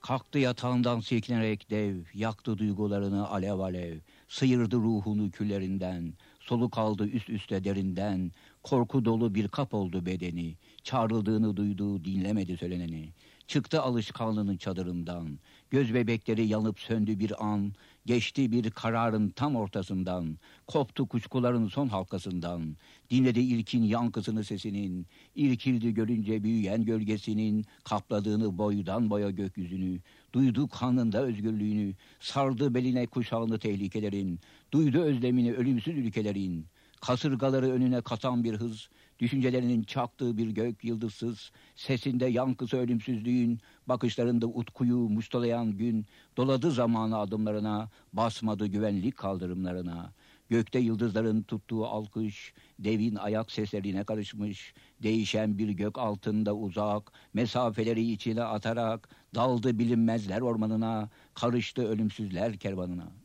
Kalktı yatağından silkinerek dev, yaktı duygularını alev alev, sıyırdı ruhunu küllerinden, soluk aldı üst üste derinden, korku dolu bir kap oldu bedeni, çağrıldığını duydu, dinlemedi söyleneni. Çıktı alışkanlığının çadırından, göz bebekleri yanıp söndü bir an, geçti bir kararın tam ortasından, koptu kuşkuların son halkasından, dinledi ilkin yankısını sesinin, irkildi görünce büyüyen gölgesinin, kapladığını boydan boya gökyüzünü, duydu kanında özgürlüğünü, sardı beline kuşağını tehlikelerin, duydu özlemini ölümsüz ülkelerin, kasırgaları önüne katan bir hız, düşüncelerinin çaktığı bir gök yıldızsız, sesinde yankısı ölümsüzlüğün, bakışlarında utkuyu muştalayan gün, doladı zamanı adımlarına, basmadı güvenlik kaldırımlarına. Gökte yıldızların tuttuğu alkış, devin ayak seslerine karışmış, değişen bir gök altında uzak, mesafeleri içine atarak, daldı bilinmezler ormanına, karıştı ölümsüzler kervanına.